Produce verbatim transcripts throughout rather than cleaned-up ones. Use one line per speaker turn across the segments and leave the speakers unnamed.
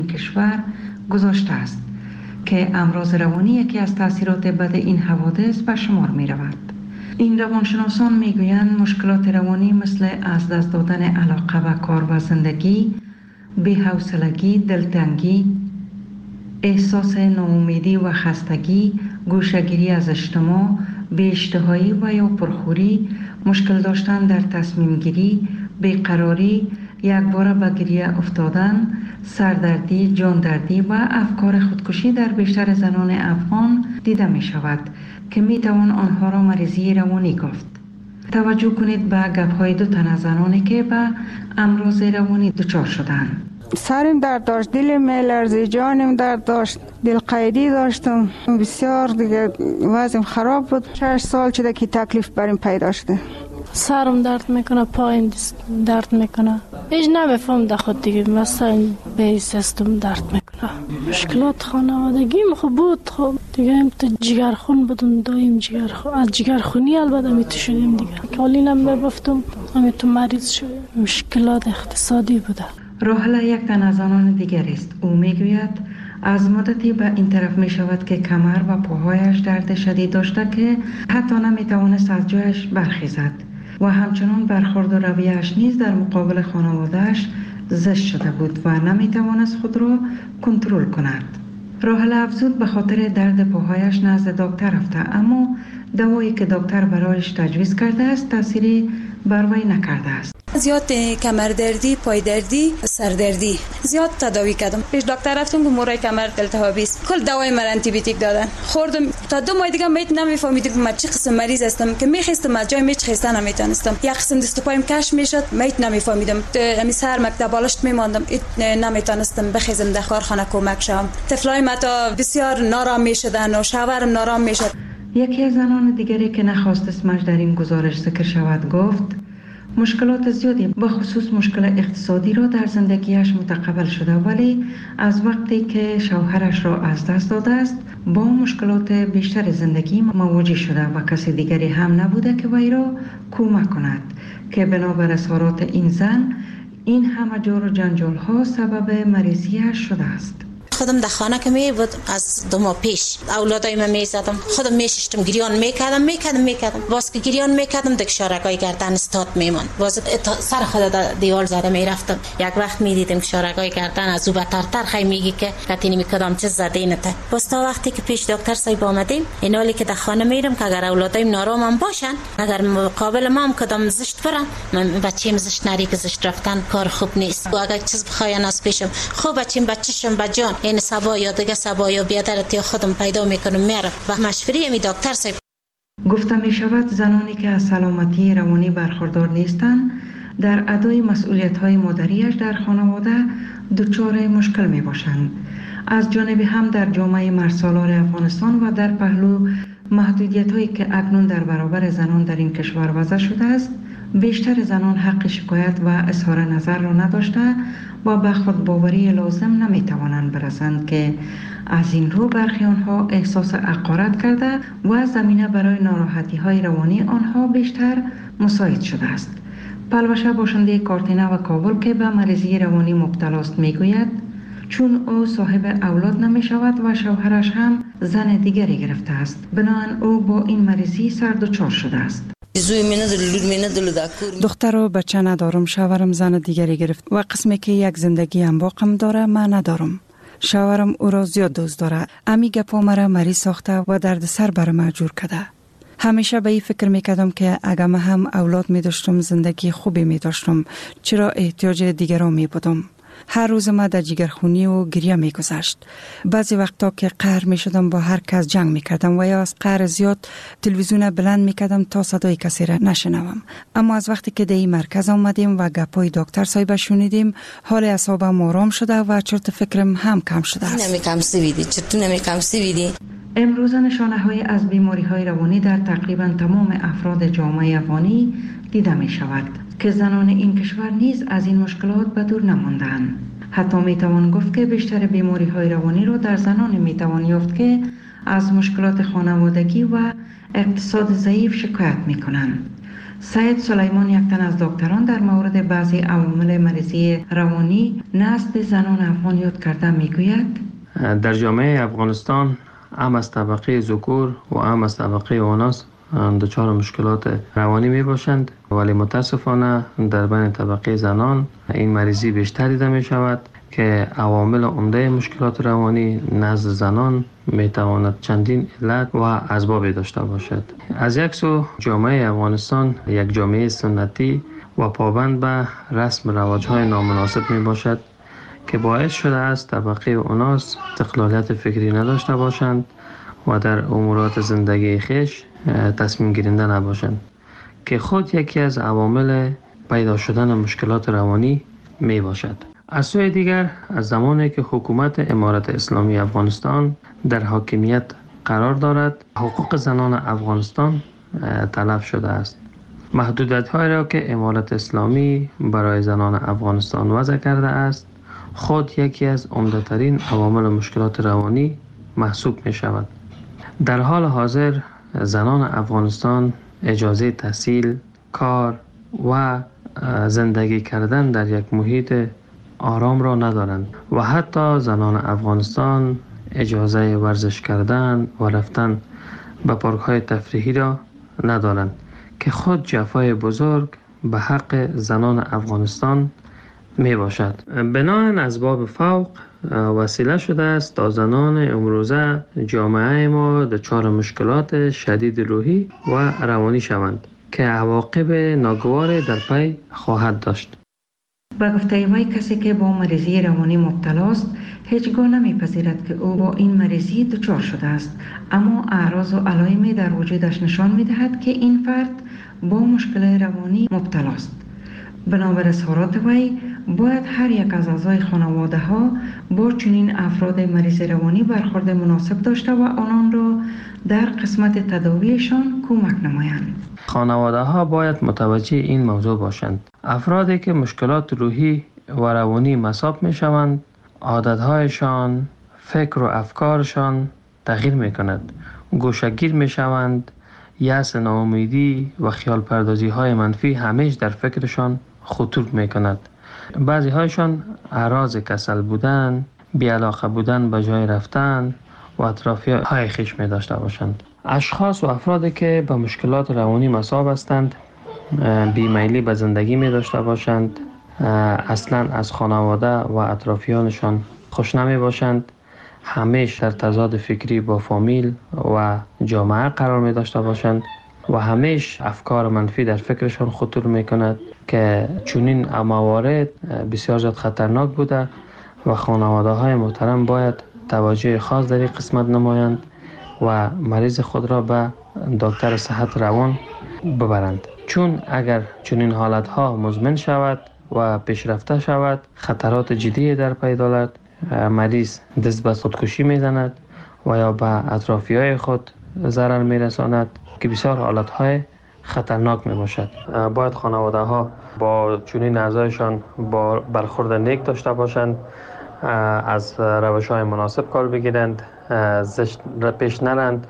کشور گذاشته است که امراض روانی یکی از تاثیرات بد این حوادث به شمار می رود. این روانشناسان می گویند مشکلات روانی مثل از دست دادن علاقه به کار و زندگی، بی‌حوصلگی، دلتنگی، احساس ناامیدی و خستگی، گوشه‌گیری از اجتماع، بی‌اشتهایی و یا پرخوری، مشکل داشتن در تصمیم گیری، بیقراری، یکباره به گریه افتادن، سردردی، جاندردی و افکار خودکشی در بیشتر زنان افغان دیده می شود که می توان آنها را مریضی روانی گفت. توجه کنید به گپ‌های دو تن از زنانی که به امراض روانی دچار شدند.
سرم درد داشت، دلم می‌لرزید، جانم درد داشت، دل قیدی داشتم، بسیار دیگه وضعم خراب بود. شش سال شده که تکلیف بریم پیدا شده.
سرم درد میکنه، پایم درد میکنه، هیچ نمیفهم در خود دیگه، مثلا به سیستم درد میکنه. مشکلات خانوادگیم خوب بود، خب دیگه هم تو جگرخون بودم، دایم جگرخون، از جگرخونی البته میتو شدیم دیگه، کالینم ببفتم همه تو مریض شدیم. مشکلات اقتصادی بوده.
راحله یک تن از آنان دیگر است. او میگوید از مدتی به این طرف می شود که کمر و پاهایش درد شدید داشته که حتی نمی توانست از جایش برخیزد و همچنان برخورد و رویه‌اش نیز در مقابل خانواده‌اش زشت شده بود و نمی توانست خود را کنترل کند. راحله افزود به خاطر درد پاهایش نزد دکتر رفته، اما دوایی که دکتر برایش تجویز کرده است تأثیری بر وی نکرده است.
زیاد کمر دردی، پای دردی، سر دردی زیاد تداوی کردم. پیش دکتر رفتم که مورای کمر التهابی است. کل دوای من آنتی بیوتیک دادن. خوردم تا دو ماه دیگه میت نمیفهمیدم من چه قسم مریض هستم که میخواستم از جای میچ خسته نمیتونستم. یک قسم دست و پایم کش میشد، میت نمیفهمیدم. همین سر مکتب بالشت میماندم، نمیتونستم بخیزم در کارخانه کمک شم. طفلای ما تا بسیار نارام میشدن و شوهرم نارام میشد.
یکی از زنان دیگری که نخواست اسمش در این گزارش ذکر شود گفت مشکلات زیادی به خصوص مشکل اقتصادی را در زندگیش متقبل شده، ولی از وقتی که شوهرش را از دست داده است با مشکلات بیشتر زندگی مواجه شده و کسی دیگری هم نبوده که وی را کمک کند که بنابر اظهارات این زن این همه جور و جنجال ها سبب مریضیش شده است.
خودم در خانه که می بود از دو ماه پیش اولادای من می زدم، خودم می ششتم، گریان میکردم میکردم میکردم باز که گریان میکردم دیگه شارگای گردن استاد میمون، باز سر خود در دیوار زده میرفتم. یک وقت میدیدم که شارگای گردن از او بدترتر خی میگی که کتی نمیکردم چه زده نته. باز تا وقتی که پیش دکتر صاحب آمدیم اینالی که در خانه میرم که اگر اولادایم نارامم باشن، اگر مقابل ما هم کدام زشت برن، من بچه‌م زشت نری که زشت رفتن کار خوب نیست. و اگر چیز بخواین از پیشم خوب بچه‌م بچه‌شم بجان این سبا یا دیگه سبا یا بیادرتی خودم پیدا میکنم میرم و مشوری می دکتر صاحب.
گفته می شود زنانی که از سلامتی روانی برخوردار نیستند در ادای مسئولیت های مادریش در خانواده دچار مشکل می باشند. از جانب هم در جامعه مرسالار افغانستان و در پهلو محدودیت هایی که اکنون در برابر زنان در این کشور وضع شده است، بیشتر زنان حق شکایت و اظهار نظر را نداشته و به خود باوری لازم نمی توانند برسند که از این رو برخی آنها احساس حقارت کرده و زمینه برای ناراحتی های روانی آنها بیشتر مساعد شده است. پلوشه باشنده کارتینه و کابل که به مریضی روانی مبتلا است می گوید چون او صاحب اولاد نمی شود و شوهرش هم زن دیگری گرفته است، بنابراین او با این مریضی سر دچار شده است.
دختر و بچه ندارم، شوهرم زن دیگری گرفت و قسمی که یک زندگی هم باقم داره من ندارم. شوهرم او را زیاد دوست داره، امی گپا مرا مریض ساخته و درد سر بر من جور کرده. همیشه به این فکر میکردم که اگر من هم اولاد می داشتم زندگی خوبی می داشتم، چرا احتیاج دیگران می بودم. هر روز ما در جگرخونی و گریه می گذشت. بعضی وقتا که قهر می شدم با هر کس جنگ می کردم و یا از قهر زیاد تلویزیون بلند می کردم تا صدای کسی را نشنوم. اما از وقتی که در این مرکز آمدیم و گپای دکتر صاحب شنیدیم، حال اعصابم آرام شده و چرت فکرم هم کم شده است.
نمی کم سویدی چرت نمی کم سویدی.
امروز نشانه های از بیماری های روانی در تقریبا تمام افراد جامعه افغانی دیده می شود که زنان این کشور نیز از این مشکلات به دور نماندند. حتی می توان گفت که بیشتر بیماری های روانی را در زنان می توان یافت که از مشکلات خانوادگی و اقتصاد ضعیف شکایت می کنند. سید سلیمان یک تن از دکتران در مورد بعضی عوامل مریضی روانی نزد زنان افغان یاد کرده میگوید
در جامعه افغانستان هم از طبقه ذکور و هم از طبقه اناث دچار مشکلات روانی می باشند، ولی متاسفانه در بین طبقه زنان این مریضی بیشتر دیده می شود که عوامل عمده مشکلات روانی نزد زنان می تواند چندین علت و اسباب داشته باشد. از یک سو جامعه افغانستان یک جامعه سنتی و پابند به رسم رواج‌های نامناسب می باشد که باعث شده است طبقه اناث استقلالیت فکری نداشته باشند و در امورات زندگی خیش تصمیم گیرنده نباشند که خود یکی از عوامل پیدا شدن مشکلات روانی می باشد. از سوی دیگر از زمانی که حکومت امارت اسلامی افغانستان در حاکمیت قرار دارد، حقوق زنان افغانستان تلف شده است. محدودیت‌هایی را که امارت اسلامی برای زنان افغانستان وضع کرده است خود یکی از عمده‌ترین عوامل مشکلات روانی محسوب می شود. در حال حاضر زنان افغانستان اجازه تحصیل، کار و زندگی کردن در یک محیط آرام را ندارند و حتی زنان افغانستان اجازه ورزش کردن و رفتن به پارک‌های تفریحی را ندارند که خود جفای بزرگ به حق زنان افغانستان می باشد. بناهن اسباب فوق وسیله شده است تا زنان امروزه جامعه ما دچار مشکلات شدید روحی و روانی شوند که عواقب ناگواری در پی خواهد داشت.
با گفته وی کسی که با مریضی روانی مبتلاست هیچگاه نمیپذیرد که او با این مریضی دچار شده است، اما اعراض و علائمی در وجودش نشان میدهد که این فرد با مشکل روانی مبتلاست. بنابر اظهارات وی باید هر یک از اعضای خانواده ها با چنین افراد مریض روانی برخورد مناسب داشته و آنان را در قسمت تداویشان کمک نمایند.
خانواده ها باید متوجه این موضوع باشند. افرادی که مشکلات روحی و روانی مصاب می شوند، عادتهایشان، فکر و افکارشان تغییر می کند. گوشه‌گیر می شوند، یأس، ناامیدی و خیال پردازی های منفی همیشه در فکرشان خطور می کند. بعضی هایشان اعراض کسل بودن، بی‌علاقه بودن به جای رفتن و اطرافی های خیش می داشته باشند. اشخاص و افرادی که به مشکلات روانی مصاب هستند بیمیلی به زندگی می داشته باشند، اصلا از خانواده و اطرافیانشان خوش نمی باشند، همیشه در تضاد فکری با فامیل و جامعه قرار می داشته باشند و همیشه افکار منفی در فکرشان خطور می کند که چنین موارد بسیار زیاد خطرناک بوده و خانواده های محترم باید توجه خاص در این قسمت نمایند و مریض خود را به دکتر صحت روان ببرند، چون اگر چنین حالت ها مزمن شود و پیشرفته شود خطرات جدی در پی دارد. مریض دست به خودکشی میزند و یا به اطرافی های خود ضرر میرساند که بسیار حالت های خطرناک می باشد. باید خانواده ها با چنین اعضایشان با برخورد نیک داشته باشند، از روش های مناسب کار بگیرند، زشت پیش نرند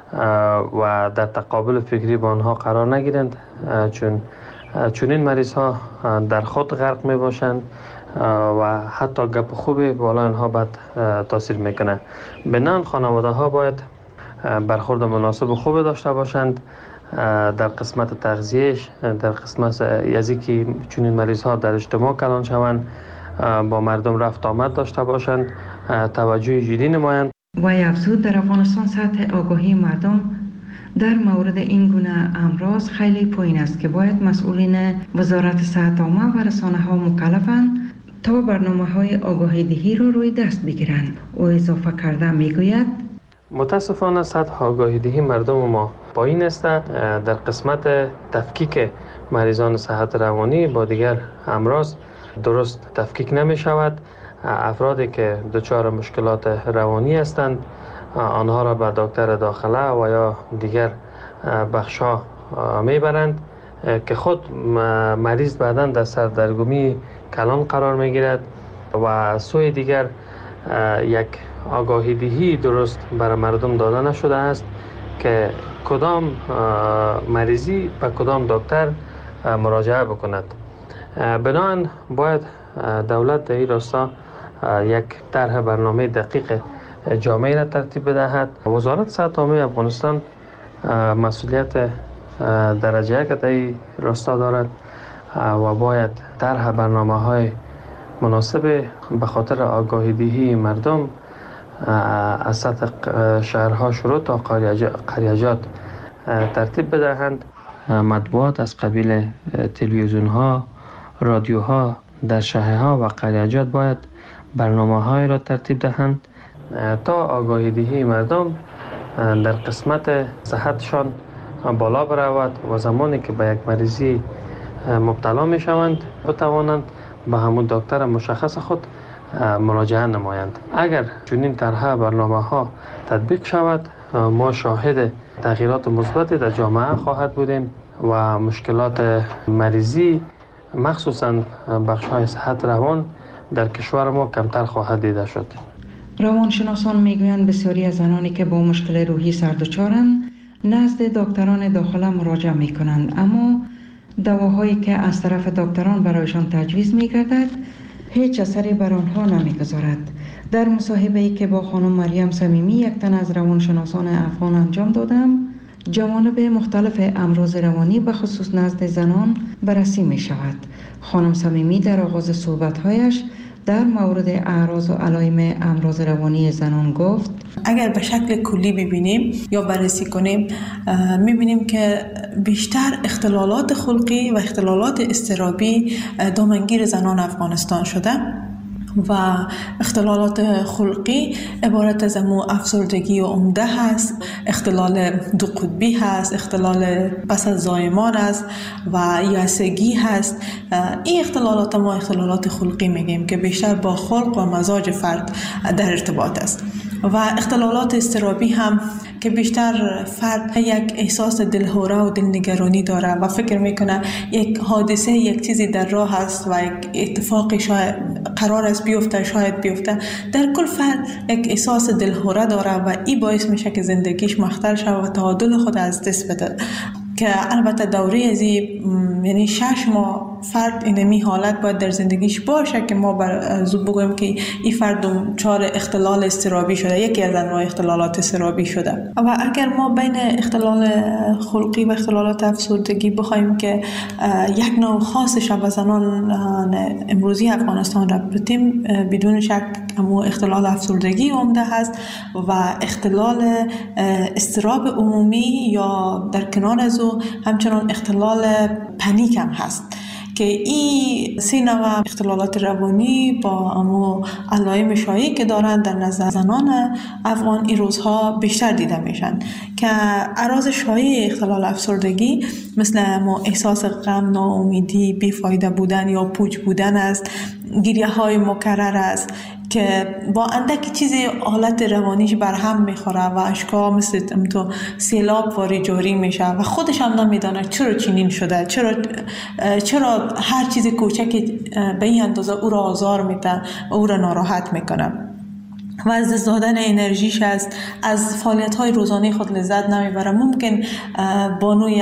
و در تقابل فکری با آنها قرار نگیرند، چون چنین مریض ها در خود غرق می باشند و حتی گپ خوبی بالا آنها بد تاثیر میکنه. بنان خانواده ها باید برخورد مناسب و خوب داشته باشند در قسمت تغذیهش، در قسمت یزی که چنین مریض ها در اجتماع کلان شوند، با مردم رفت آمد داشته باشند، توجه جدی نمایند.
و افزود در افغانستان سطح آگاهی مردم در مورد این گونه امراض خیلی پایین است که باید مسئولین وزارت صحت عامه و رسانه ها مکلفند تا برنامه های آگاهی دهی را روی دست بگیرند. او اضافه کرده میگوید
متاسفانه سطح آگاهی دهی مردم ما پایین است. در قسمت تفکیک مریضان صحت روانی با دیگر امراض درست تفکیک نمی شود. افرادی که دچار مشکلات روانی هستند آنها را به دکتر داخله و یا دیگر بخش‌ها میبرند که خود مریض بعداً در سردرگمی کلان قرار میگیرد و سوی دیگر یک آگاهی دهی درست برای مردم داده نشده است که کدام مریضی به کدام دکتر مراجعه بکند. بنابراین باید دولت در این راستا یک طرح برنامه دقیق جامعه را ترتیب بدهد. وزارت صحت عامه افغانستان مسئولیت درجه یک در این راستا دارد و باید طرح برنامه های مناسب به خاطر آگاهی دهی مردم از سطح شهرها شروع تا قریجات ترتیب بدهند. مطبوعات از قبیل تلویزیون ها، رادیو ها در شهرها و قریجات باید برنامه های را ترتیب دهند تا آگاهی دهی مردم در قسمت صحتشان بالا برود و زمانی که به یک مریضی مبتلا می شوند بتوانند به همون دکتر مشخص خود مراجعه نمایند. اگر چنین طرح برنامه ها تطبیق شود ما شاهد تغییرات مثبتی در جامعه خواهد بودیم و مشکلات مریضی مخصوصاً بخش های صحت روان در کشور ما کمتر خواهد دیده شد.
روانشناسان میگویند بسیاری از زنانی که با مشکل روحی سردچارند نزد دکتران داخله مراجعه میکنند، اما دواهایی که از طرف دکتران برایشان تجویز میگردد هیچ اثری بر آنها نمیگذارد. در مصاحبه‌ای که با خانم مریم صمیمی یک تن از روانشناسان افغان انجام دادم، جوانب مختلف امراض روانی به خصوص نزد زنان بررسی می شود. خانم صمیمی در آغاز صحبت‌هایش در مورد اعراض و علائم امراض روانی زنان گفت:
اگر به شکل کلی ببینیم یا بررسی کنیم می‌بینیم که بیشتر اختلالات خلقی و اختلالات اضطرابی دامنگیر زنان افغانستان شده و اختلالات خلقی عبارت از امو افسردگی و عمده هست، اختلال دو قطبی هست، اختلال پس از زایمان است و یائسگی هست. این اختلالات ما اختلالات خلقی میگیم که بیشتر با خلق و مزاج فرد در ارتباط است. و اختلالات اضطرابی هم که بیشتر فرد یک احساس دلهوره و دلنگرانی داره و فکر میکنه یک حادثه یک چیزی در راه است و یک اتفاقی شاید قرار است بیفته، شاید بیفته. در کل فرد یک احساس دلهوره داره و این باعث میشه که زندگیش مختل شود و تعادل خود از دست بده. که البته دوره ازی یعنی شش ماه فرد اینمی حالت باید در زندگیش باشه که ما بر زود بگویم که این فرد دچار اختلال اضطرابی شده، یکی از انواع اختلالات اضطرابی شده. و اگر ما بین اختلال خلقی و اختلالات افسردگی بخوایم که یک نوع خاصش و زنان امروزی افغانستان را بتیم، بدون شک همو اختلال افسردگی عمده هست و اختلال اضطراب عمومی یا در کنار از او همچنان اختلال پنیک هم هست که این سه نوع اختلالات روانی با امو علائم شایعی که دارن در نظر زنان افغان این روزها بیشتر دیده میشن که اعراض شایع اختلال افسردگی مثل امو احساس غم، ناامیدی، بیفایده بودن یا پوچ بودن است، گریه های مکرر است که با اندکی چیزی حالت روانیش برهم میخوره و اشکا مثل تو سیلاب واری جاری میشه و خودش هم نمیدانه چرا چنین شده، چرا چرا هر چیز کوچکی به این اندازه او را آزار میده و او را ناراحت میکنه و از دست دادن انرژیش است، از فعالیت های روزانه خود لذت نمیبره. ممکن بانوی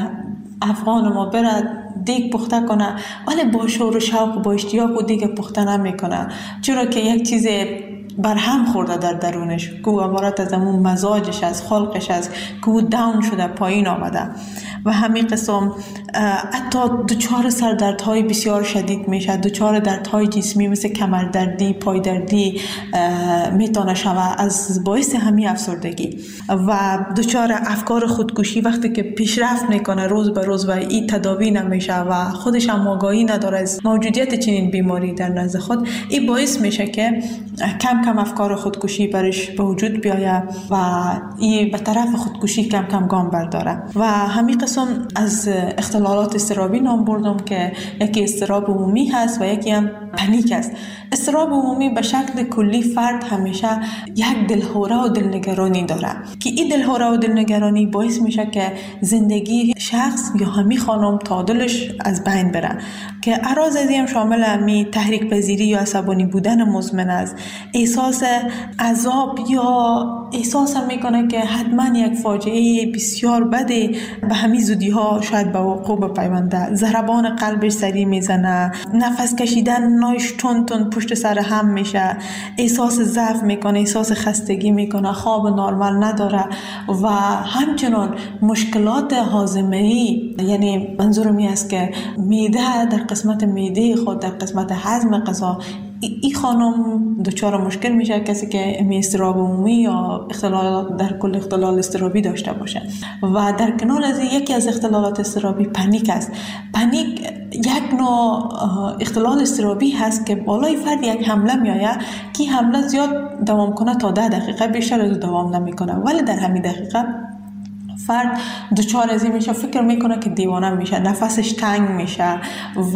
افغان ما برد دیگ پخته کنه ولی با شور و شوق و با اشتیاق و دیگ پخته نمیکنه، چرا که یک چیز برهم خورده در درونش که او عبارت از همون مزاجش از خلقش است که او داون شده، پایین آمده و همین قسم حتی دچار سردردهای بسیار شدید میشه، دچار دردهای جسمی مثل کمردردی، پایدردی میتونه شود از باعث همین افسردگی و دچار افکار خودکشی وقتی که پیشرفت میکنه روز به روز و این تداوی نمیشه و خودش هم آگاهی نداره از موجودیت چنین بیماری در نزد خود، این باعث میشه که کم کم افکار خودکشی برش به وجود بیاید و این به طرف خودکشی کم کم گام برداره. و همین قسم از اختلالات اضطرابی نام بردم که یکی اضطراب عمومی هست و یکی هم پنیک است. اضطراب عمومی به شکل کلی فرد همیشه یک دلهوره و دلنگرانی داره که این دلهوره و دلنگرانی باعث میشه که زندگی شخص یا همین خانم تعادلش از بین بره که اعراض از این شامل همی تحریک پذیری یا عصبانی بودن مزمن است، احساس احساس عذاب یا احساس میکنه که حتما یک فاجعه بسیار بده به همین زودی ها شاید به وقوع بپیونده. ضربان قلبش سریع میزنه، نفس کشیدن نایش تون تون پشت سر هم میشه، احساس ضعف میکنه، احساس خستگی میکنه، خواب نرمال نداره و همچنان مشکلات هاضمه‌ای، یعنی منظورم این است که میده در قسمت میده خود، در قسمت هضم غذا، این خانم دچار مشکل میشه کسی که اضطراب عمومی یا اختلال در کل اختلال اضطرابی داشته باشه. و در کنار از یکی از اختلالات اضطرابی پنیک است. پنیک یک نوع اختلال اضطرابی هست که بالای فرد یک حمله میآید که حمله زیاد دوام کنه تا ده دقیقه، بیشتر از دوام نمیکنه، ولی در همین دقیقه فرد دچار از این میشه، فکر میکنه که دیوانه میشه، نفسش تنگ میشه و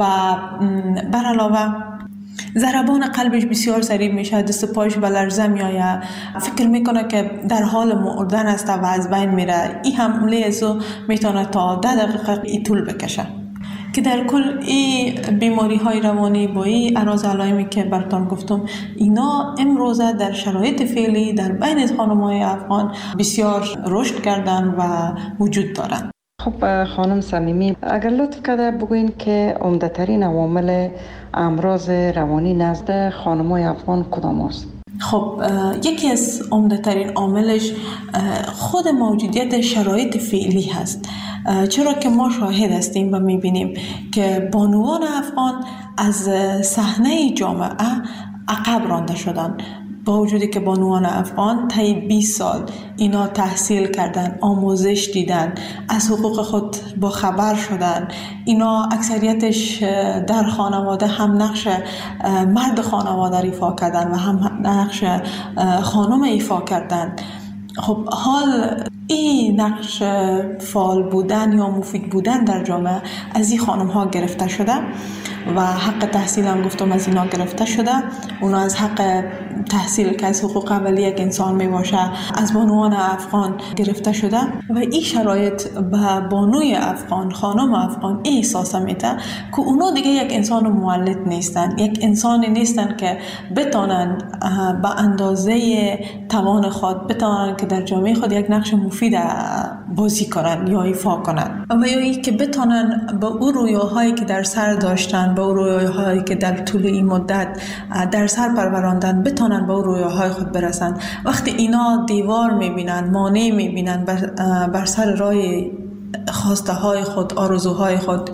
بر علاوه ضربان قلبش بسیار سریع میشه، دست پایش به لرزه میآید، فکر میکنه که در حال مردن است و از بین میره. این حمله ازو میتونه تا ده دقیقه ای طول بکشه. که در کل این بیماری های روانی با این اعراض علائمی که براتون گفتم، اینا امروزه در شرایط فعلی در بین خانم‌های افغان بسیار رشد کردن و وجود دارن.
خب خانم صمیمی، اگر لطف کرده بگوین که عمده‌ترین عوامل امراض روانی نزد خانم‌های افغان کدام است؟
خب یکی از عمده‌ترین عاملش خود موجودیت شرایط فعلی هست، چرا که ما شاهد هستیم و میبینیم که بانوان افغان از صحنه جامعه عقب رانده شدن. با وجودی که بانوان افغان طی بیست سال اینا تحصیل کردن، آموزش دیدن، از حقوق خود با خبر شدن، اینا اکثریتش در خانواده هم نقش مرد خانواده ایفا کردن و هم نقش خانم ایفا کردن. خب حال این نقش فعال بودن یا مفید بودن در جامعه از این خانم ها گرفته شده و حق تحصیل هم گفتم از اینا گرفته شده. اونا از حق تحصیل که از حقوق اولیه یک انسان می باشه از بانوان افغان گرفته شده و این شرایط به بانوی افغان، خانم افغان این احساس میده که اونا دیگه یک انسان مولد نیستن، یک انسانی نیستن که بتونن به اندازه توان خود بتونن که در جامعه خود یک نقش مفید بازی کنن یا ایفا کنن و یا ای که بتونن به اون رویاهایی که در سر داشتن، به اون رویاهایی که در طول این مدت در سر پروراندن بتونن به اون رویاهای خود برسن. وقتی اینا دیوار میبینن، مانع میبینن بر, بر سر راه خواسته های خود، آرزوهای خود،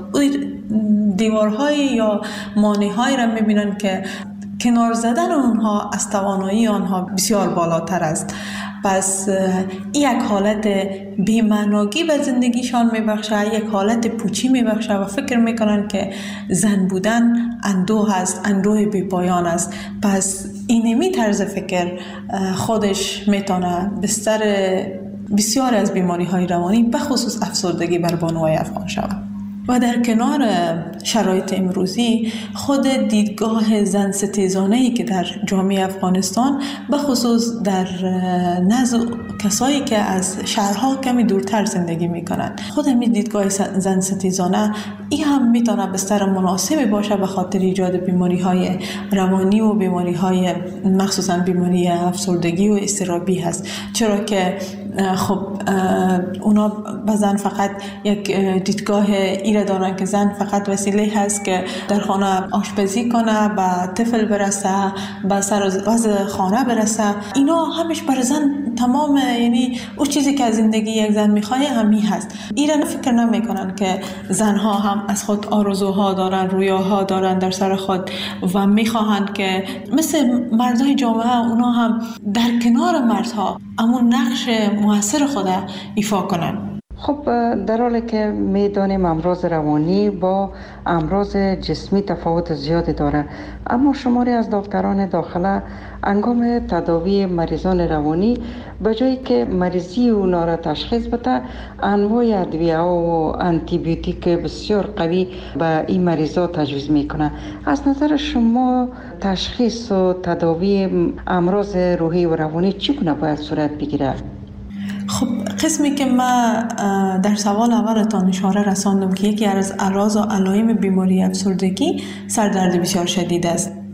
دیوارهای یا مانع‌هایی را میبینن که کنار زدن اونها از توانایی آنها بسیار بالاتر است. پس یک حالت بی‌معنایی به زندگیشان میبخشه، یک حالت پوچی میبخشه و فکر میکنن که زن بودن اندوه است، اندوه بی پایان است. پس اینمی طرز فکر خودش میتونه بستر بسیار از بیماری های روانی به خصوص افسردگی بر بانوهای افغان شود. و در کنار شرایط امروزی خود دیدگاه زن ستیزانه‌ای که در جامعه افغانستان به خصوص در نزد کسایی که از شهرها کمی دورتر زندگی میکنند، خود همین دیدگاه زن ستیزانه این هم میتونه بستر مناسبی باشه به خاطر ایجاد بیماری های روانی و بیماری های مخصوصا بیماری افسردگی و اضطرابی هست. چرا که خب اونا به زن فقط یک دیدگاه ایره دارن که زن فقط وسیله هست که در خانه آشپزی کنه، به طفل برسه، به سر وضع خانه برسه. اینا همش بر زن تمام، یعنی اون چیزی که از زندگی یک زن میخواه همی هست. ایران فکر نمیکنن که زنها هم از خود آرزوها دارن، رویاها دارن در سر خود و میخواهند که مثل مردای جامعه اونا هم در کنار مردها امون نقش موثر خود ایفا کنن.
خب در حالی که میدانیم امراض روانی با امراض جسمی تفاوت زیادی داره، اما شماری از دکتران داخله انگام تداوی مریضان روانی به جایی که مریضی اونا را تشخیص بده، انواع ادویه و آنتی بیوتیک بسیار قوی به این مریضا تجویز میکنه. از نظر شما تشخیص و تداوی امراض روحی و روانی چگونه باید صورت بگیره؟
خب قسمی که ما در سوال اولتان اشاره رساندم که یکی از اعراض و علائم بیماری افسردگی سردرد بسیار شدید است.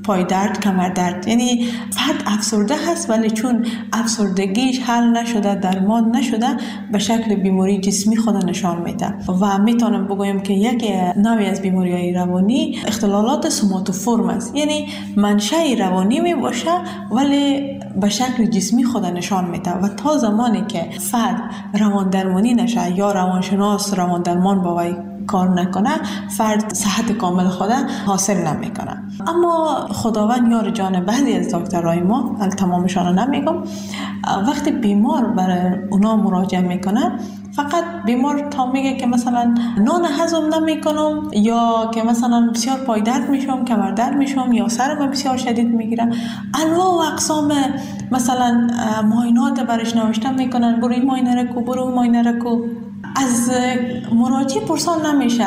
پای درد، کمر درد. یعنی فرد افسرده هست ولی چون افسردگیش حل نشده، درمان نشده، به شکل بیماری جسمی خود نشان میده. و میتونم بگویم که یک نوعی از بیماری‌های روانی اختلالات سوماتوفورم است. یعنی منشأ روانی می باشه ولی به شکل جسمی خود نشان میده و تا زمانی که فرد روان درمانی نشه یا روانشناس روان درمان با وی کار نکنه، فرد صحت کامل خود حاصل نمیکنه. اما خداوند یار جان بعضی از دکترای ما، تمامشان نمیگم، وقتی بیمار برای اونا مراجعه میکنه، فقط بیمار تا میگه که مثلا نان هضم نمیکنم یا که مثلا بسیار پای درد میشم، کمر درد میشم یا سرم بسیار شدید میگیره، انواع و اقسام مثلا معاینات برش نوشته میکنن، برو این معاینه رو کو، برو اون معاینه رو کو. از مراجع پرسان نمیشه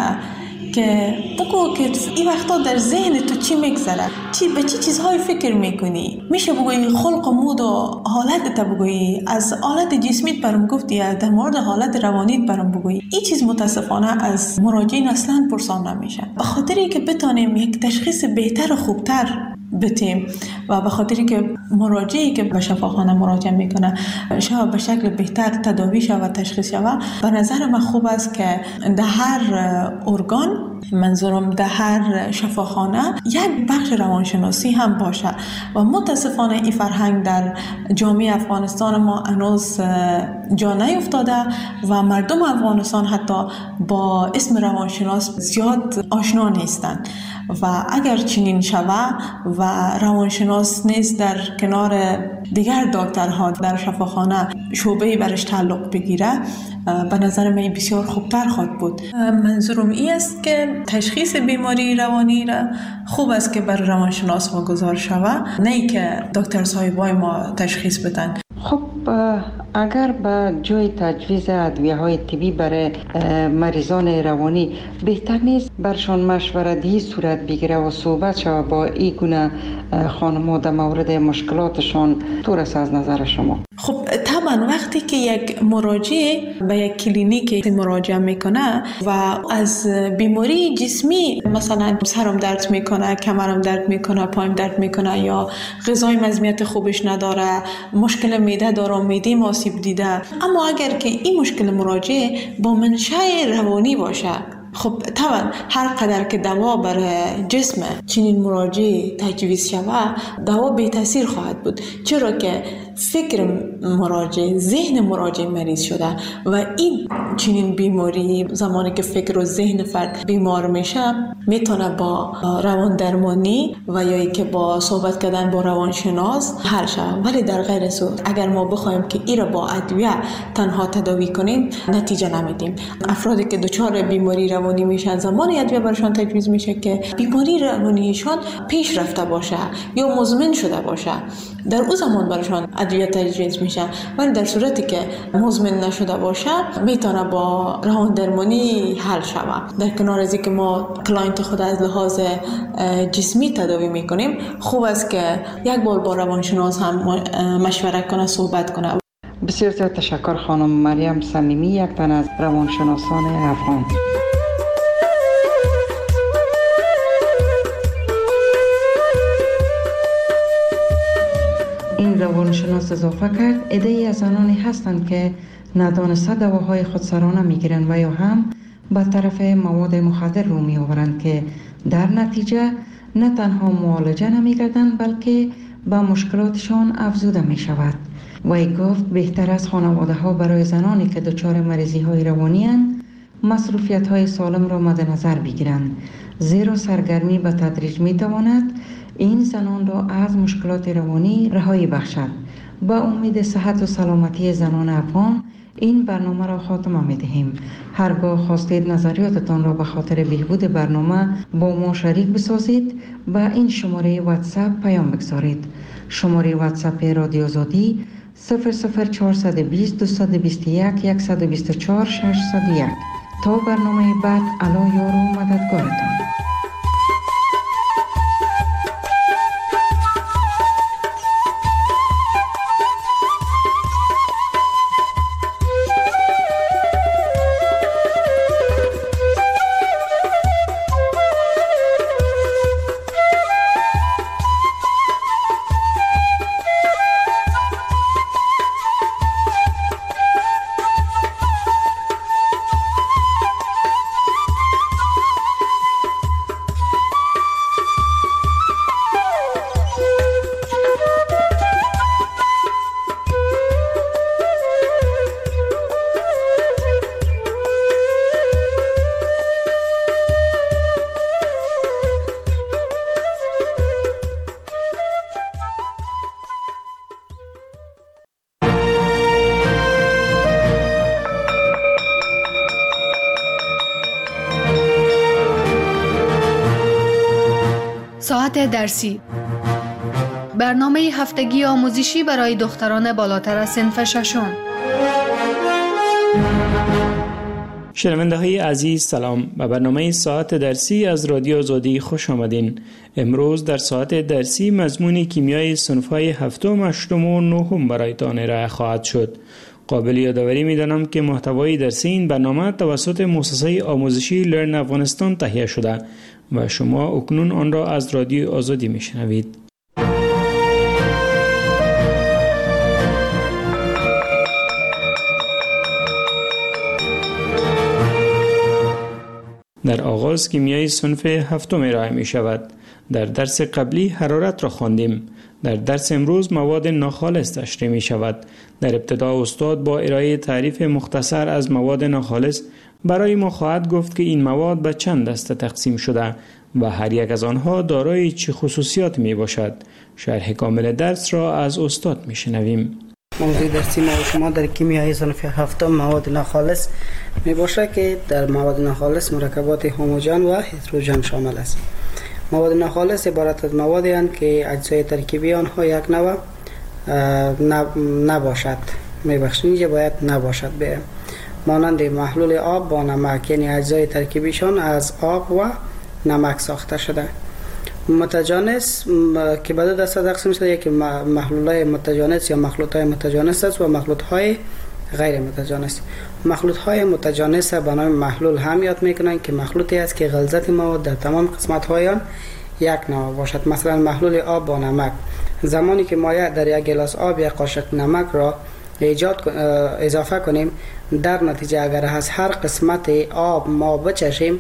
که بگو که این وقتا در ذهن تو چی میگذره، چی به چی چیزهای فکر میکنی. میشه بگویی خلق و مود و حالت تا بگویی، از حالت جسمیت برام گفتی، در مورد حالت روانیت برام بگویی. این چیز متاسفانه از مراجعین اصلا پرسان نمیشه، به خاطری که بتونیم یک تشخیص بهتر و خوبتر بتیم و به خاطری که مراجعی که به شفاخانه مراجعه میکنه شاید به شکل بهتر تداوی شود و تشخیص شود. به نظر من خوب است که در هر ارگان، منظورم در هر شفاخانه، یک بخش روانشناسی هم باشه و متاسفانه این فرهنگ در جامعه افغانستان ما هنوز جا نیفتاده و مردم افغانستان حتی با اسم روانشناس زیاد آشنا نیستند و اگر چنین شوه و روانشناس نیز در کنار دیگر دکترها در شفاخانه شعبه‌ای برش تعلق بگیره، به نظر من بسیار خوبتر خواهد بود. منظورم این است که تشخیص بیماری روانی را خوب است که بر روانشناس واگذار شود، نه که دکتر صاحبای ما تشخیص بدن.
خب اگر به جای تجویز ادویه‌های طبی برای مریضان روانی بهتر نیست برشان مشورتی صورت بگیره و صحبت شود با این گونه خانم‌ها در مورد مشکلاتشان؟ طور است از نظر شما؟
خب طبعا وقتی که یک مراجع به یک کلینیک مراجعه میکنه و از بیماری جسمی، مثلا سرم درد میکنه، کمرم درد میکنه، پایم درد میکنه یا غذای مزمیت خوبش نداره، مشکل معده داره، معده آسیب دیده، اما اگر که این مشکل مراجع با منشأ روانی باشه، خب طبعا هر قدر که دوا برای جسم چنین مراجع تجویز شود، دوا بی تاثیر خواهد بود، چرا که فکر مراجع، ذهن مراجع مریض شده و این چنین بیماری زمانی که فکر و ذهن فرد بیمار میشه میتونه با روان درمانی و یا که با صحبت کردن با روانشناس حل شود. ولی در غیر صورت اگر ما بخوایم که این را با ادویه تنها تداوی کنیم نتیجه نمیدیم. افرادی که دچار بیماری روانی میشن زمانی ادویه برشان تجویز میشه که بیماری روانیشان پیش رفته باشه یا مزمن شده باشه، در اون زمان برشان ادویه تجویز میشه. ولی در صورتی که مزمن نشده باشه میتونه با روان درمانی حل شود. در کنار از اینکه ما کلاینت خود از لحاظ جسمی تداوی میکنیم، خوب است که یک بار با روانشناس هم مشورت کنه، صحبت کنه.
بسیار زیاد تشکر خانم مریم صمیمی، یک تن از روانشناسان افغان. این روانشناس اضافه کرد عده‌ای از زنانی هستند که ندانسته دواهای خودسرانه میگیرند و یا هم به طرف مواد مخدر رو می آورند که در نتیجه نه تنها معالجه نمیگردند بلکه به مشکلاتشان افزوده می شود. وی گفت بهتر از خانواده ها برای زنانی که دچار مریضی های روانی اند مصروفیت های سالم را مد نظر بگیرند، زیرا سرگرمی به تدریج می تواند این زنان را از مشکلات روانی رهایی بخشد. با امید صحت و سلامتی زنان افغان این برنامه را خاتمه می دهیم. هرگاه خواستید نظریاتتان را به خاطر بهبود برنامه با ما شریک بسازید، با این شماره واتساپ پیام بگذارید. شماره واتساپ رادیو آزادی صفر صفر چهارصد و بیست دویست و بیست و یک صد و بیست و چهار ششصد و یک. تا برنامه بعد، الا یار و مددگارتان.
ساعت درسی، برنامه هفتگی آموزشی برای دختران بالاتر از صنف ششم.
شنونده های عزیز سلام، به برنامه ساعت درسی از رادیو آزادی خوش آمدین. امروز در ساعت درسی مضمون کیمیای صنف های هفتم، هشتم و نهم برایتان ارائه خواهد شد. قابل یادآوری می‌دانم که محتوای درسی این برنامه توسط مؤسسه آموزشی لرن افغانستان تهیه شده و شما اکنون آن را از رادیو آزادی میشنوید. در آغاز کیمیای صنف هفتم ارائه می شود. در درس قبلی حرارت را خواندیم. در درس امروز مواد ناخالص تشریح می شود. در ابتدا استاد با ارائه تعریف مختصر از مواد ناخالص برای ما خواهد گفت که این مواد به چند دسته تقسیم شده و هر یک از آنها دارای چه خصوصیات می باشد. شرح کامل درس را از استاد می شنویم.
موضوع درسی ما و شما در کیمیای صنف هفتم مواد ناخالص می باشد که در مواد ناخالص مرکبات هوموژن و هتروژن شامل است. مواد ناخالص عبارت از موادی هستند که اجزای ترکیبی آنها یک نوع نباشد. میبخشید اینجا باید نباشد به مانند محلول آب با نمک، یعنی اجزای ترکیبیشان از آب و نمک ساخته شده. متجانس که به دو دسته تقسیم شده، یکی محلول‌های متجانس یا مخلوط‌های متجانس است و مخلوط‌های غیر متجانس. مخلوط‌های متجانس به نام محلول هم یاد می‌کنند که مخلوطی است که غلظت مواد در تمام قسمت‌های آن یک نوع باشد. مثلا محلول آب با نمک، زمانی که ما در یک گلاس آب یک قاشق نمک را ایجاد اضافه کنیم، در نتیجه اگر از هر قسمت آب ما بچشیم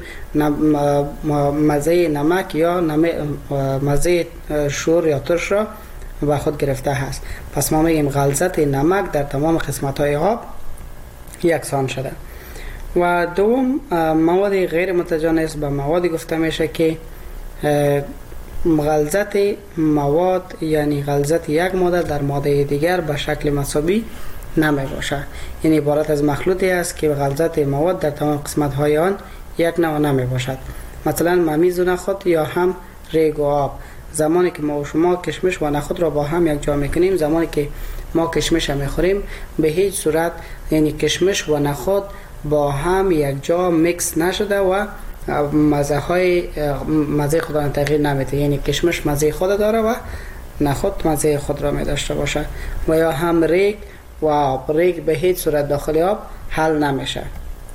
مزه نمک یا مزه شور یا ترش را به خود گرفته است. پس ما میگیم غلظت نمک در تمام قسمت های آب یکسان شده. و دوم مواد غیر متجانس به موادی گفته میشه که غلظت مواد، یعنی غلظت یک ماده در ماده دیگر به شکل مساوی نمی باشد. یعنی عبارت از مخلوطی است که غلظت مواد در تمام قسمت های آن یک نوع نمی باشد. مثلا ممیز و نخود یا هم ریگ و آب، زمانی که ما و شما کشمش و نخود را با هم یک جا میکنیم، زمانی که ما کشمش را میخوریم به هیچ صورت، یعنی کشمش و نخود با هم یک جا میکس نشده و مزه های مزه خود را تغییر نمیده. یعنی کشمش مزه خود داره و نخود مزه خود را می داشته باشه. و یا هم ریگ و آب، ریگ به هیچ صورت داخل آب حل نمیشه.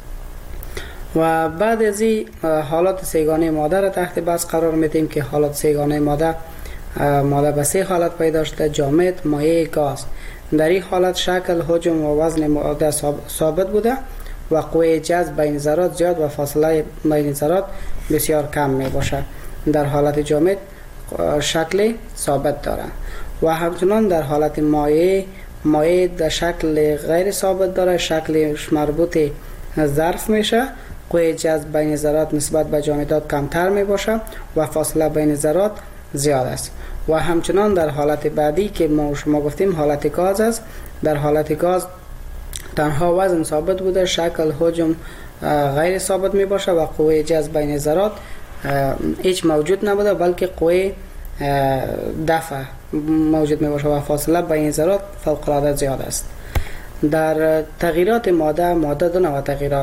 و بعد از این حالات سه‌گانه ماده را تحت بحث قرار میدیم که حالات سه‌گانه ماده ماده به سه حالت پیدا شده: جامد، مایع، گاز. در این حالت شکل، حجم و وزن ماده ثابت بوده و قوه جذب بین ذرات زیاد و فاصله بین ذرات بسیار کم می باشد. در حالت جامد شکل ثابت دارد و همچنان در حالت مایع مایع در شکل غیر ثابت داره، شکلش مربوط ظرف میشه. قوه جذب بین ذرات نسبت به جامدات کمتر می باشه و فاصله بین ذرات زیاد است. و همچنان در حالت بعدی که ما شما گفتیم حالت گاز است، در حالت گاز تنها وزن ثابت بوده، شکل حجم غیر ثابت می باشه و قوه جذب بین ذرات هیچ موجود نبوده، بلکه قوه دفع موجود می باشه و فاصله بین ذرات فوق العاده زیاد است. در تغییرات ماده ماده دو نوع تغییرات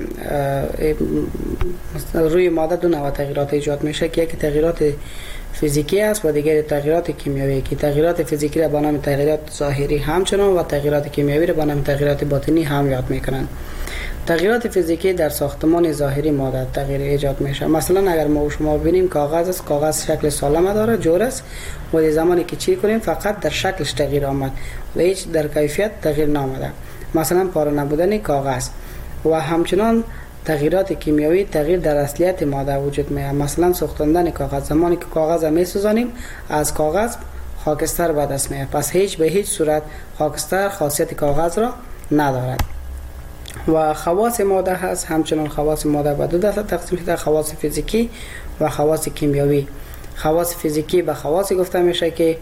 روی ماده دو نوع تغییرات ایجاد میشه که یکی تغییرات فیزیکی است و دیگر تغییرات کیمیایی که تغییرات فیزیکی را به نام تغییرات ظاهری همچنان و تغییرات کیمیایی را به نام تغییرات باطنی هم یاد میکنند. تغییرات فیزیکی در ساختمان ظاهری ماده تغییر ایجاد میشه. مثلا اگر ما شما ببینیم کاغذ است، کاغذ شکل سالم داره، جور است، ولی زمانی که چی کنیم فقط در شکلش تغییر آمد و هیچ در کیفیت تغییر نامده. مثلا پاره نبودن کاغذ. و همچنان تغییرات کیمیایی تغییر در اصلیت ماده وجود میاد. مثلا سوختاندن کاغذ، زمانی که کاغذ را میسوزانیم از کاغذ خاکستر به دست میاد، پس هیچ به هیچ صورت خاکستر خاصیت کاغذ را ندارد. و خواص ماده هست، همچنان خواص ماده به دو دسته تقسیم شده: خواص فیزیکی و خواص کیمیایی. خواص فیزیکی به خواص گفته میشه که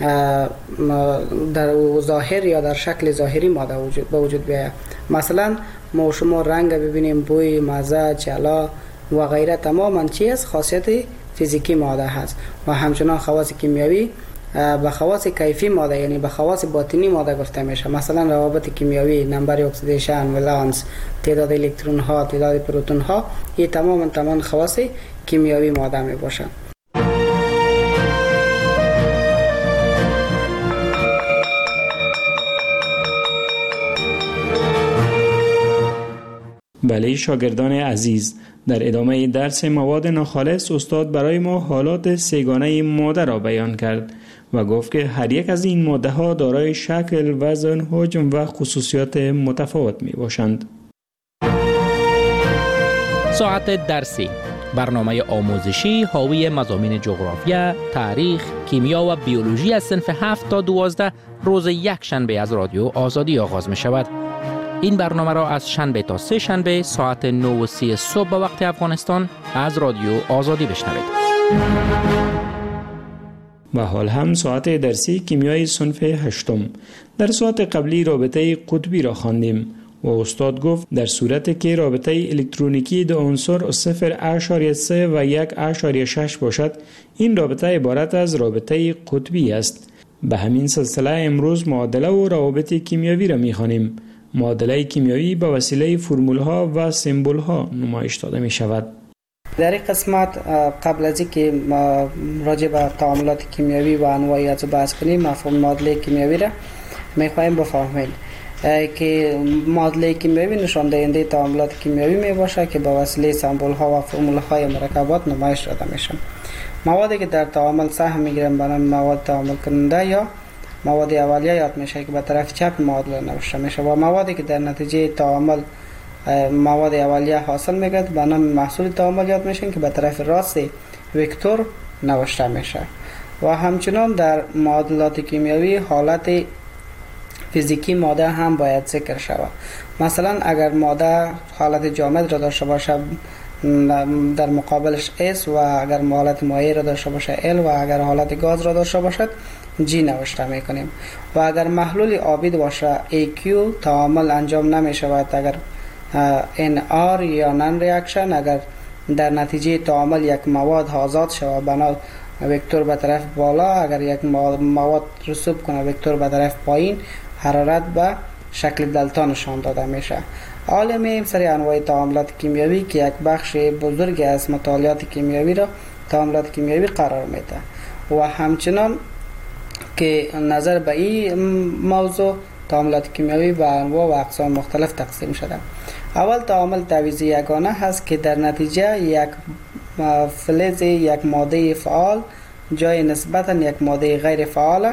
در ظاهر یا در شکل ظاهری ماده وجود به وجود بیاید. مثلا ما شما رنگ ببینیم، بوی، مزه، جلا و غیره تماما چی است؟ خاصیت فیزیکی ماده هست و همچنان خواص کیمیایی به خواص کیفی ماده یعنی به خواص باطنی ماده گفته میشه. مثلا روابط کیمیایی، نمبر اکسیدیشن، ولانس، تعداد الکترون ها، تعداد پروتون ها، این تمام تمام خواص کیمیایی ماده می باشند.
بله شاگردان عزیز، در ادامه درس مواد ناخالص استاد برای ما حالات سه‌گانه ماده را بیان کرد و گفت که هر یک از این ماده ها دارای شکل، وزن، حجم و خصوصیات متفاوت می باشند.
ساعت درسی، برنامه آموزشی حاوی مضامین جغرافیا، تاریخ، کیمیا و بیولوژی از صنف هفت تا دوازده روز یک شنبه از رادیو آزادی آغاز می شود. این برنامه را از شنبه تا سه شنبه ساعت نه و سی صبح به وقت افغانستان از رادیو آزادی بشنوید.
و حال هم ساعت درسی کیمیای صنف هشتم. در ساعت قبلی رابطه قطبی را خواندیم و استاد گفت در صورتی که رابطه الکترونیکی دو عنصر صفر اشاریه سه و یک اشاریه شش باشد، این رابطه عبارت از رابطه قطبی است. به همین سلسله امروز معادله و روابط کیمیایی را می‌خوانیم. معادله کیمیایی به وسیله فرمول‌ها و سمبول‌ها نمایش داده می‌شود.
در این قسمت قبل از اینکه راجع به تعاملات کیمیایی و انواع از بحث کنیم، مفهوم معادله کیمیایی را می‌خوایم بفهمیم که معادله کیمیایی نشان دهنده تعاملات کیمیایی میباشد که به وسیله سمبول‌ها و فرمول‌های مرکبات نمایش داده میشن. موادی که در تعامل سهم میگیرن به نام مواد تعامل کننده یا مواد اولیه یاد میشه که به طرف چپ معادله نوشته میشه و موادی که در نتیجه تعامل مواد اولیه حاصل میگرد به نام محصول تعامل یاد میشن که به طرف راست وکتور نوشته میشه. و همچنان در معادلات کیمیایی حالت فیزیکی ماده هم باید ذکر شود. مثلا اگر ماده حالت جامد را داشته باشه در مقابلش S و اگر حالت مایع را داشته باشه L و اگر حالت گاز را داشته باشد G نوشته میکنیم. و اگر محلول آبی باشه ای کیو تعامل انجام نمی شود. اگر ان آر یا نان ریاکشن، اگر در نتیجه تعامل یک مواد آزاد شود بنا وکتور به طرف بالا، اگر یک مواد رسوب کنه وکتور به طرف پایین، حرارت به شکل دلتا نشان داده میشه. حالا میم سری انواع تعاملات کیمیایی که یک بخش بزرگ از مطالعات کیمیایی را تعاملات کیمیایی قرار میده و همچنان که نظر به این موضوع تعاملات کیمیایی به انواع و اقسام مختلف تقسیم شده. اول تعامل تعویضی یگانه هست که در نتیجه یک فلز یک ماده فعال جای نسبتا یک ماده غیر فعال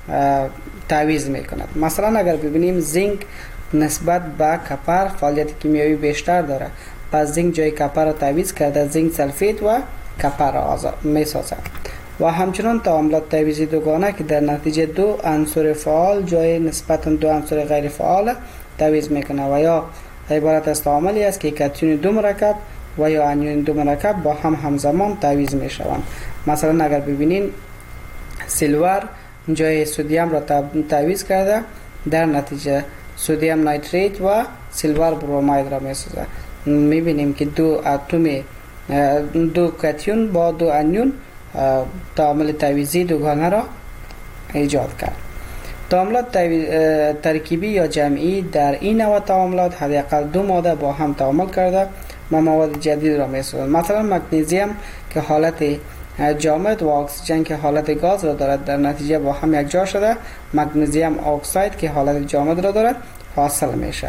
تعویض میکند. مثلا اگر ببینیم زینک نسبت به کپر فعالیت کیمیایی بیشتر داره، پس زینک جای کپر را تعویض کرده زینک سلفید و کپر را میسازد. و همچنان تعاملات تعویضی دوگانه که در نتیجه دو عنصر فعال جای نسبتا دو عنصر غیر فعال تعویض میکنه و یا عبارت از تعاملی است که کاتیون دو مرکب و یا انیون دو مرکب با هم همزمان تعویض میشوند. مثلا اگر ببینین سیلور جای سدیم را تعویض کرده، در نتیجه سدیم نایتریت و سیلور بروماید را میسازه. میبینیم که دو اتم دو کاتیون با دو انیون تعامل تعویضی دوگانه را ایجاد کرد. تعاملات ترکیبی یا جمعی در این نوع تعاملات حداقل دو ماده با هم تعامل کرده و مواد جدید را میسازند. مثلا مگنیزیم که حالت جامد و اکسیژن که حالت گاز را دارد در نتیجه با هم یک جا شده مگنیزیم اکساید که حالت جامد را دارد حاصل میشه.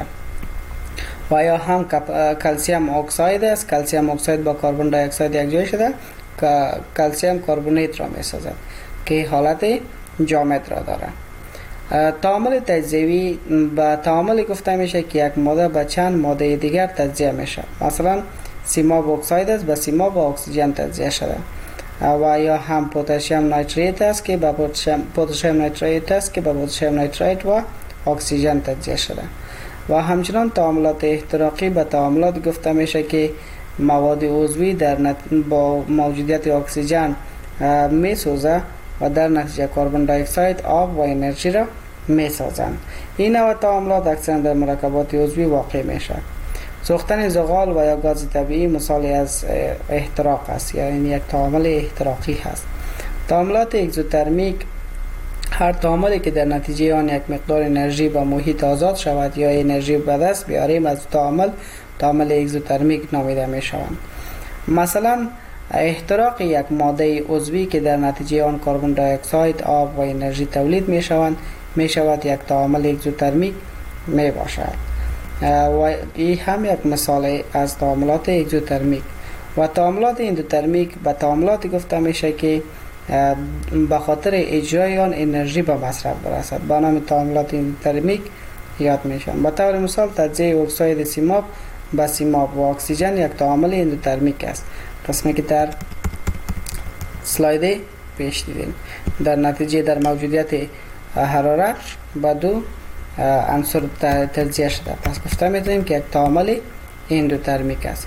و یا هم کلسیم اکساید است، کلسیم اکساید با کربن دی اکساید یک جا شده که کلسیم کربونیت را میسازد که حالت جامد را دارد. تعامل تجزیوی به تعاملی گفته میشه که یک ماده به چند ماده دیگر تجزیه میشه. مثلا سیماب اکساید است به سیماب و اکسیژن تجزیه شده و یا هم پتاسیم نیتریت است که به پتاسیم نیتریت است که به پتاسیم نیتریت و اکسیژن تجزیه شده. و همچنان تعاملات احتراقی به تعاملات گفته میشه که مواد عضوی در نت... با موجودیت اکسیژن میسوزه و در نتیجه کربن دی اکساید، آب و انرژی را میسازند. این نوع تعاملات اکثرا در مرکبات عضوی واقع میشه. سوختن زغال و یا گاز طبیعی مثالی از احتراق است، یعنی یک تعامل احتراقی هست. تعاملات اگزوترمیک هر تعاملی که در نتیجه آن یک مقدار انرژی به محیط آزاد شود یا انرژی به دست بیاریم از تعامل تعامل اگزوترمیک نامیده می شوند. مثلا احتراق یک ماده عضوی که در نتیجه آن کربن دی اکساید، آب و انرژی تولید می شوند می شود یک تعامل اگزوترمیک می باشد و این هم یک مثال از تعاملات اگزوترمیک. و تعاملات اندوترمیک به تعاملاتی گفته میشه که به خاطر اجرای آن انرژی به مصرف برسد، به نام تعاملات اندوترمیک یاد میشن. به طور مثال تجزیه اکساید سیماب به سیماب و اکسیژن یک تعامل اندوترمیک است، قسمی که در سلاید پیش دیدیم. در نتیجه در موجودیت حرارت به دو عنصر تجزیه شده، پس گفته میتونیم که یک تعامل اندوترمیک است.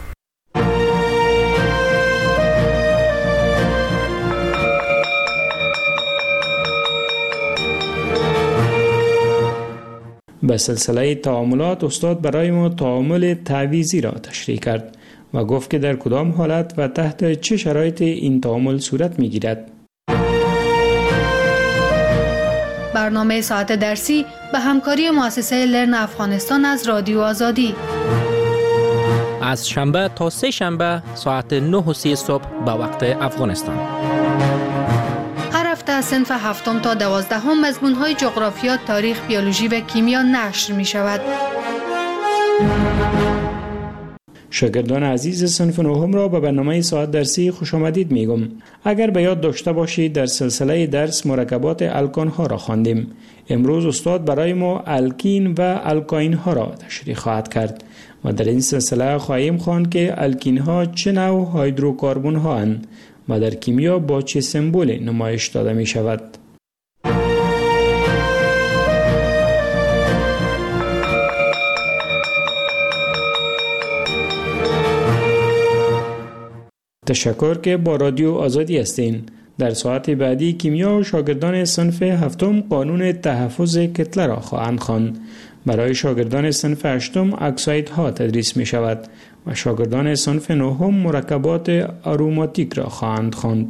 به سلسله تعاملات استاد برای ما تعامل تعویضی را تشریح کرد و گفت که در کدام حالت و تحت چه شرایط این تعامل صورت می گیرد.
برنامه ساعت درسی به همکاری مؤسسه لرن افغانستان از رادیو آزادی
از شنبه تا سه شنبه ساعت نه و سی صبح به وقت افغانستان.
هر هفته صنف هفتم تا دوازدهم مضمون‌های جغرافیا، تاریخ، بیولوژی و کیمیا نشر می شود.
شاگردان عزیز صنف نهم را به برنامه ساعت درسی خوش آمدید میگم. اگر به یاد داشته باشید در سلسله درس مرکبات الکان ها را خواندیم. امروز استاد برای ما الکین و الکاین ها را تشریح خواهد کرد و در این سلسله خواهیم خواند که الکین ها چه نوع هیدروکربن ها اند و در کیمیا با چه سمبولی نمایش داده می شود. تشکر که با رادیو آزادی هستین. در ساعت بعدی کیمیا و شاگردان صنف هفتم قانون تحفظ کتله را خواهند خواند. برای شاگردان صنف هشتم اکسایدها تدریس می شود و شاگردان صنف نهم مرکبات آروماتیک را خواهند خواند.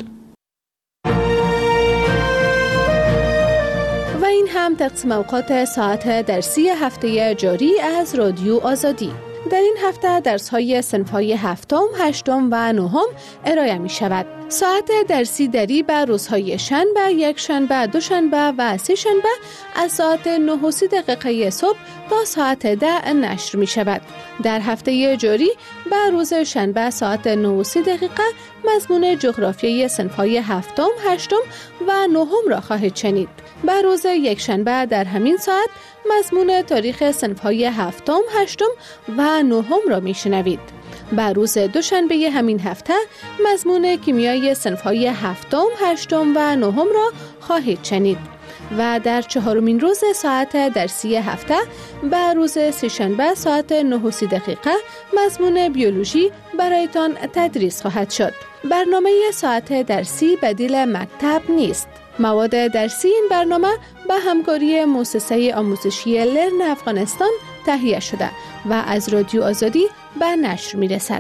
و این هم تقسیم اوقات ساعت درسی هفته جاری از رادیو آزادی. در این هفته درس‌های صنف‌های هفتم، هشتم و نهم ارائه می شود. ساعت درسی دری به روزهای شنبه، یک شنبه، دو شنبه و سه شنبه از ساعت نه و سی دقیقه صبح تا ساعت ده نشر می شود. در هفته جاری به روز شنبه ساعت نه و سی دقیقه مضمون جغرافیای صنف‌های هفتم، هشتم و نهم را خواهید شنید. به روز یک شنبه در همین ساعت مضمون تاریخ صنف‌های هفتم، هشتم و نهم را میشنوید. به روز دوشنبه همین هفته مضمون کیمیای صنف‌های هفتم، هشتم و نهم را خواهید شنید. و در چهارمین روز ساعت درسی هفته به روز سه‌شنبه ساعت نه و سی دقیقه مضمون بیولوژی برایتان تدریس خواهد شد. برنامه ساعت درسی بدیل مکتب نیست. مواد درسی این برنامه به همکاری مؤسسه آموزشی لرن افغانستان تهیه شده و از رادیو آزادی به نشر می رسد.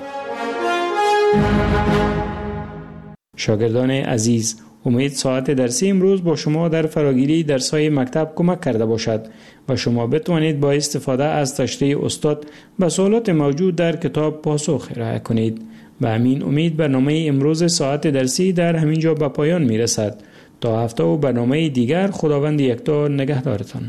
شاگردان عزیز، امید ساعت درسی امروز با شما در فراگیری درس‌های مکتب کمک کرده باشد و شما بتوانید با استفاده از تشریح استاد به سوالات موجود در کتاب پاسخ ارائه کنید. و همین امید برنامه امروز ساعت درسی در همین جا به پایان می رسد. تا هفته و برنامه دیگر خداوند یکتا نگهدارتان.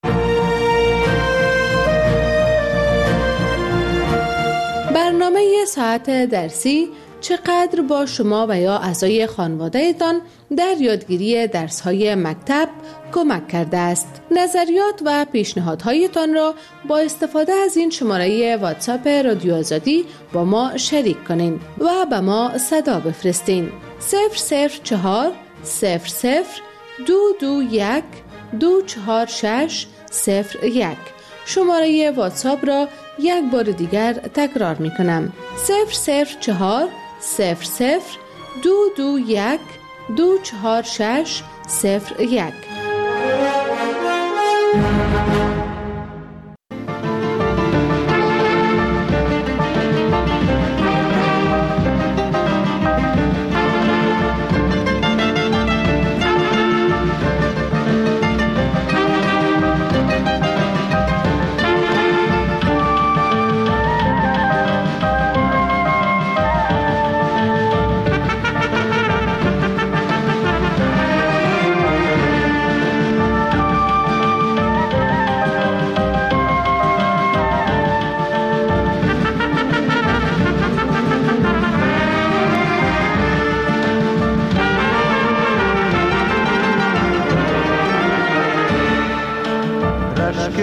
برنامه ساعت درسی چقدر با شما و یا اعضای خانواده‌تان در یادگیری درس‌های مکتب کمک کرده است. نظریات و پیشنهادهایتان را با استفاده از این شماره واتساپ رادیو آزادی با ما شریک کنین و به ما صدا بفرستین. صفر صفر چهار صفر صفر دو دو یک دو چهار شش صفر یک. شماره واتساپ را یک بار دیگر تکرار می کنم. صفر صفر چهار صفر صفر دو دو یک دو چهار شش صفر یک.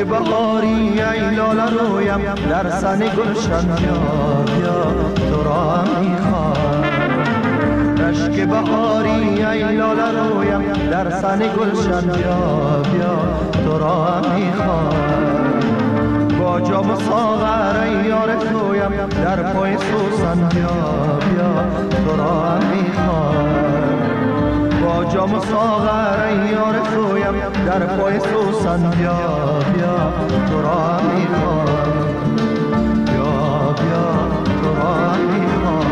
رشک بهاری ای لاله رویم در سن گلشن بیا بیا تو را هم میخوام رشک بهاری ای لاله رویم در سن گلشن بیا بیا تو را هم میخوام با جام ساغر ای یار تویم در پای سوسن بیا بیا تو را هم میخوام با جام ساغر ای یار تویم در پای سوسن بیا بیا تو را هم میخوام بیا بیا تو را هم میخوام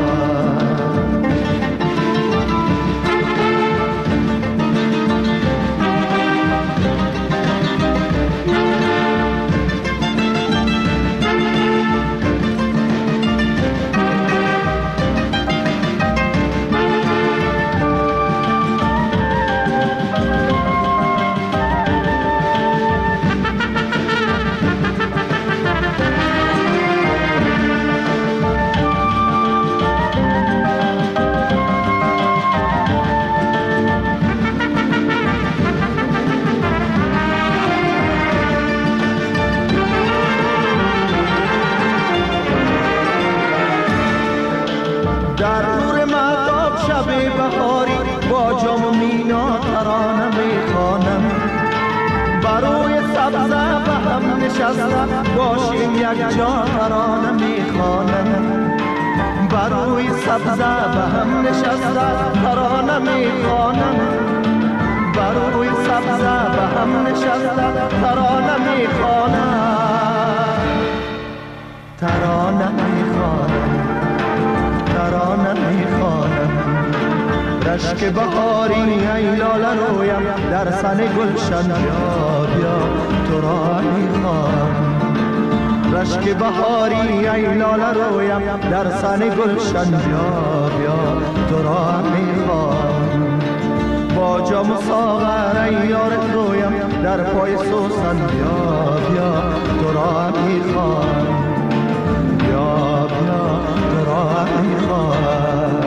باشیم یک جا ترانه میخوانم بر روی سبزه به هم نشسته ترانه میخوانم بر روی سبزه به هم نشسته ترانه میخوانم ترانه میخوانم ترانه میخوانم رشک بهاری ای لاله رویم در سن گلشن بیا بیا تو را میخوام رشک بهاری ای لاله رویم در سن گلشن بیا بیا تو را میخوام با جام ساغر ای یار تویم در پای سوسن بیا بیا تو را میخوام بیا بیا تو را میخوام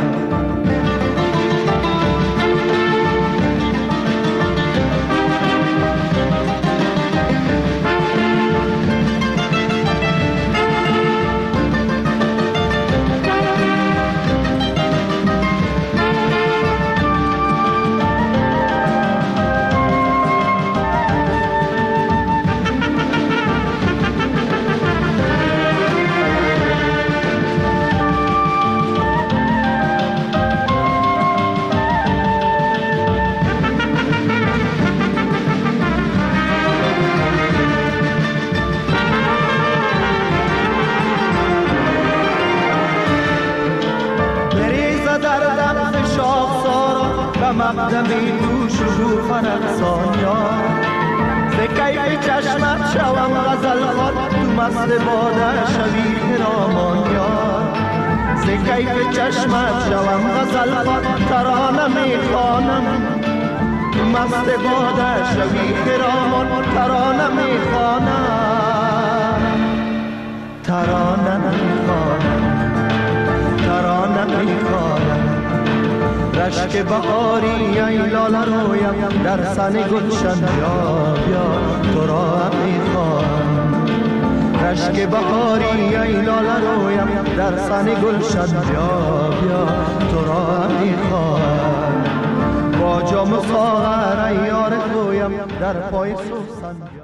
مقدمی تو شکوفن افسانیان ز کیف چشمت شوم غزل خوان تو مست باده شوی خرامانیان ز کیف چشمت شوم غزل خوان ترانه میخوانم تو مست باده شوی خرامان ترانه میخوانم ترانه میخوانم ترانه میخوانم رشک بهاری ای لاله رویم در سن گلشن بیا بیا تو را میخوام رشک بهاری ای لاله رویم در سن گلشن بیا بیا تو را میخوام با جام ساغر ای یار تویم در پای سوسن بیا